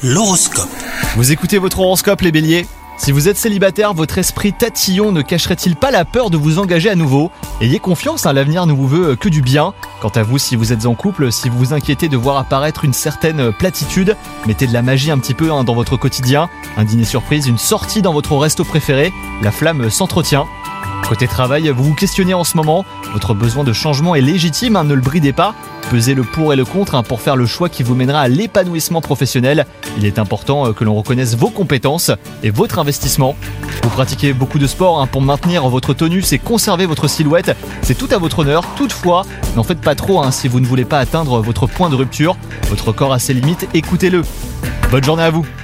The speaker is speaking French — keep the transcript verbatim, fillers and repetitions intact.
L'horoscope. Vous écoutez votre horoscope les béliers ? Si vous êtes célibataire, votre esprit tatillon ne cacherait-il pas la peur de vous engager à nouveau ? Ayez confiance, hein, l'avenir ne vous veut que du bien. Quant à vous, si vous êtes en couple, si vous vous inquiétez de voir apparaître une certaine platitude, mettez de la magie un petit peu hein, dans votre quotidien. Un dîner surprise, une sortie dans votre resto préféré, la flamme s'entretient. Côté travail, vous vous questionnez en ce moment, votre besoin de changement est légitime, hein, ne le bridez pas. Pesez le pour et le contre hein, pour faire le choix qui vous mènera à l'épanouissement professionnel. Il est important euh, que l'on reconnaisse vos compétences et votre investissement. Vous pratiquez beaucoup de sport hein, pour maintenir votre tonus et conserver votre silhouette. C'est tout à votre honneur. Toutefois, n'en faites pas trop hein, si vous ne voulez pas atteindre votre point de rupture. Votre corps a ses limites, écoutez-le. Bonne journée à vous.